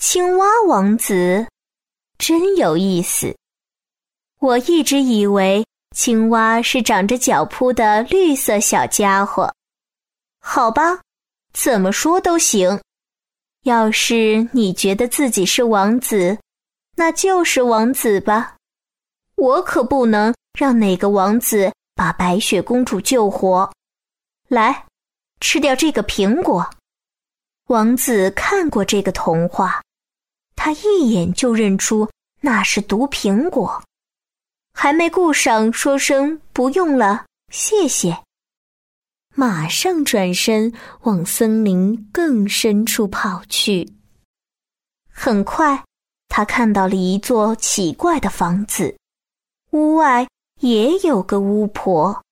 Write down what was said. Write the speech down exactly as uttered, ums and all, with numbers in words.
青蛙王子，真有意思。我一直以为青蛙是长着脚蹼的绿色小家伙。好吧，怎么说都行。要是你觉得自己是王子，那就是王子吧。我可不能让哪个王子把白雪公主救活。来，吃掉这个苹果。王子看过这个童话，他一眼就认出那是毒苹果，还没顾上说声不用了，谢谢，马上转身往森林更深处跑去。很快，他看到了一座奇怪的房子，屋外也有个巫婆。